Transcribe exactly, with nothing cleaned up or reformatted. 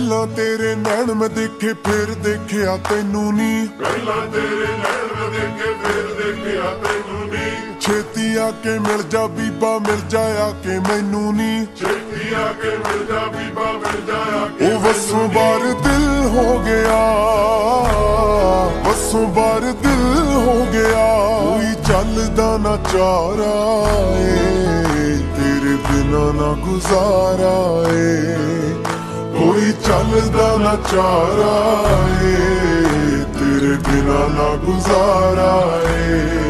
ਪਹਿਲਾਂ ਤੇਰੇ ਨੈਣ ਮੈਂ ਦੇਖੇ ਫਿਰ ਦੇਖਿਆ ਤੈਨੂੰ ਨੀ, ਪਹਿਲਾਂ ਤੇਰੇ ਨੈਣ ਮੈਂ ਦੇਖੇ ਫਿਰ ਦੇਖਿਆ ਤੈਨੂੰ ਨੀ। ਛੇਤੀ ਆ ਕੇ ਮਿਲ ਜਾ ਬੀਬਾ ਮਿਲ ਜਾ ਆ ਕੇ ਮੈਨੂੰ ਨੀ, ਛੇਤੀ ਆ ਕੇ ਮਿਲ ਜਾ ਬੀਬਾ ਮਿਲ ਜਾ ਆ ਕੇ। ਉਹ ਵਸੋਂ ਬਾਰ ਦਿਲ ਹੋ ਗਿਆ, ਵਸੋਂ ਬਾਰ ਦਿਲ ਹੋ ਗਿਆ, ਕੋਈ ਚੱਲਦਾ ਨਾ ਚਾਰਾ ਏ, ਤੇਰੇ ਬਿਨਾ ਨਾ ਗੁਜ਼ਾਰਾ ਏ, ਕੋਈ ਚੱਲਦਾ ਨਾ ਚਾਰਾ ਏ, ਤੇਰੇ ਬਿਨਾ ਨਾ ਗੁਜ਼ਾਰਾ ਏ।